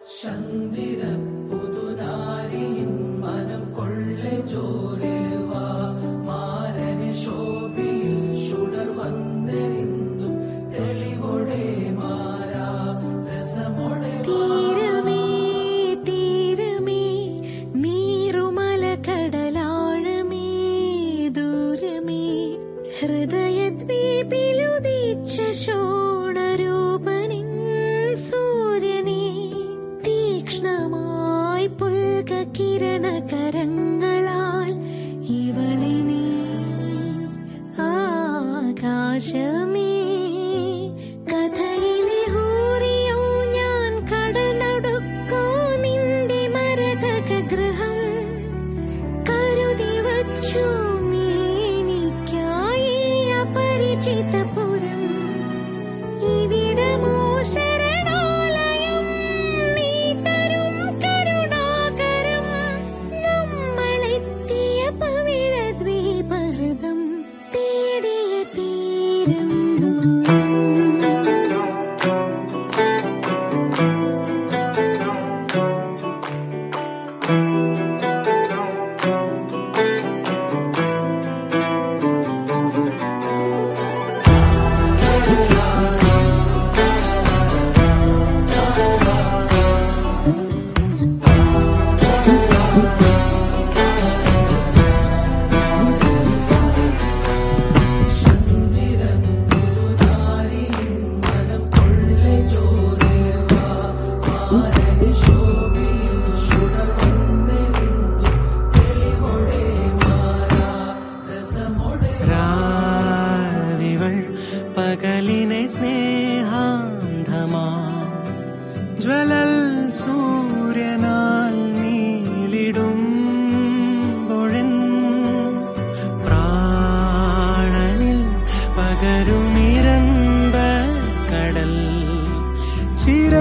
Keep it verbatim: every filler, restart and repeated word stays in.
ചന്ദ്ര പുതുനാരിൻ മനം കൊള്ളെ ജോരിലുവാ മാരന് ശോഭിയിൽ ശുടർ വന്നെരിന്തും തെളിവോടെ മാറാ രസമോടെ തീരമേ തീരമേ നീറുമല കടലാഴമേ ദൂരമേ ഹൃദയദ്വീപിലുദിച്ച ശോണരൂപനിൻ സൂര്യനേ തീക്ഷ്ണമായി പുൽക കിരണകരങ്ങളാൽ ഇവളെ നീ ആകാശമേ കഥയിലെ ഹൂറിയോ ഞാൻ കടൽ നടുക്കോ നിന്റെ മരതക ഗൃഹം കരുതി വച്ചു നീ എനിക്കായി അപരിചിതപുരം ഇവിടമോ ശരണാലയം നീ തരും കരുണാകരം നമ്മളെത്തിയ പവിഴ ദ്വീപഹൃദം തേടിയ തീരം രാവിവൾ പകലിനെ സ്നേഹാന്ധമാ ജ്വലൽ സൂര്യനാൽ നീളിടുമ്പോഴൻ പ്രാണനിൽ പകരുമിരമ്പ കടൽ ചിര